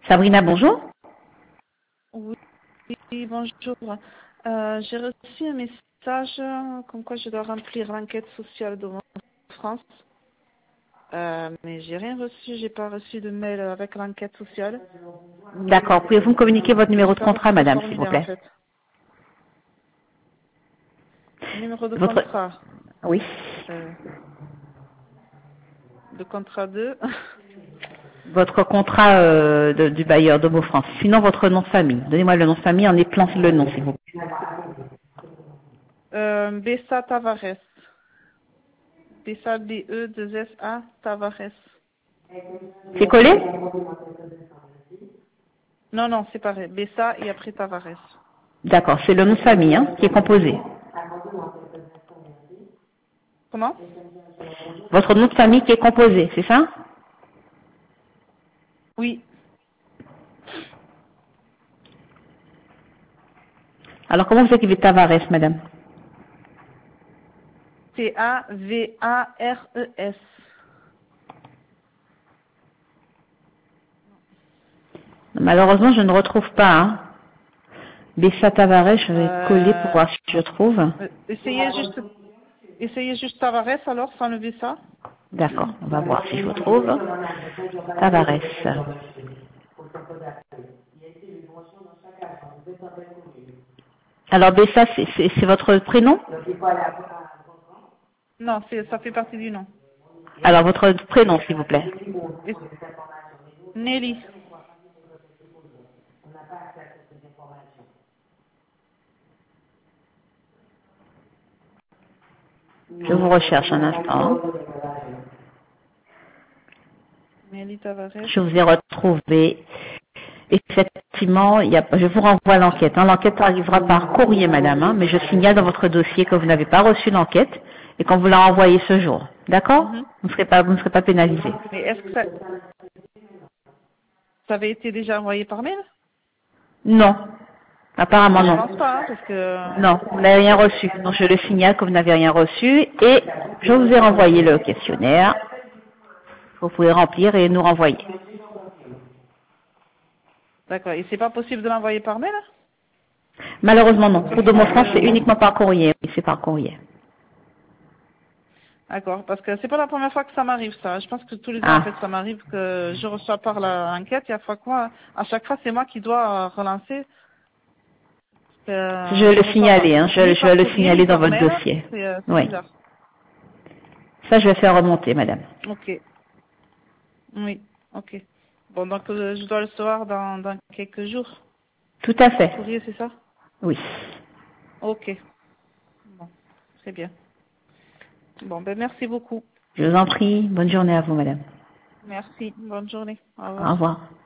Sabrina, bonjour. Oui, bonjour. J'ai reçu un message comme quoi je dois remplir l'enquête sociale de France. Mais j'ai rien reçu, j'ai pas reçu de mail avec l'enquête sociale. D'accord. Pouvez-vous me communiquer votre numéro J'ai de pas contrat, reçu le madame, s'il vous formulaire en plaît? fait. Numéro de Votre... contrat. Oui. De contrat 2. Votre contrat du bailleur d'Homo France. Sinon, votre nom de famille. Donnez-moi le nom de famille en épelant le nom, s'il vous plaît. Bessa Tavares. Bessa B-E-2-S-A Tavares. C'est collé? Non, c'est pareil. Bessa et après Tavares. D'accord. C'est le nom de famille qui est composé. Comment? Votre nom de famille qui est composé, c'est ça? Oui. Alors, comment vous écrivez Tavares, madame? T-A-V-A-R-E-S. Malheureusement, je ne retrouve pas. Bessa Tavares, je vais coller pour voir si je trouve. Essayez juste Tavares alors, sans lever ça. D'accord, on va voir si je vous trouve. Tavares. Alors Bessa, c'est votre prénom? Non, ça fait partie du nom. Alors votre prénom, s'il vous plaît. Nelly. Je vous recherche un instant. Nelly Tavares. Je vous ai retrouvé. Effectivement, je vous renvoie l'enquête. L'enquête arrivera par courrier, madame, mais je signale dans votre dossier que vous n'avez pas reçu l'enquête et qu'on vous l'a envoyée ce jour. D'accord? Vous ne serez pas pénalisé. Mais est-ce que ça avait été déjà envoyé par mail? Non. Apparemment, Je non. pense pas, parce que... Non, vous n'avez rien reçu. Donc je le signale que vous n'avez rien reçu et je vous ai renvoyé le questionnaire. Vous pouvez remplir et nous renvoyer. D'accord. Et c'est pas possible de l'envoyer par mail? Malheureusement, non. Pour Domo France, c'est uniquement par courrier. Oui, c'est par courrier. D'accord. Parce que c'est pas la première fois que ça m'arrive, ça. Je pense que tous les ans, en fait, ça m'arrive que je reçois par l'enquête et à chaque fois, c'est moi qui dois relancer. Je vais le signaler, je vais le signaler dans votre dossier. C'est Oui. bizarre. Ça, je vais faire remonter, madame. Ok. Oui, ok. Bon, donc je dois le recevoir dans quelques jours. Tout à fait. Courrier, c'est ça? Oui. Ok. Bon, très bien. Bon, ben merci beaucoup. Je vous en prie. Bonne journée à vous, madame. Merci. Bonne journée. Au revoir. Au revoir.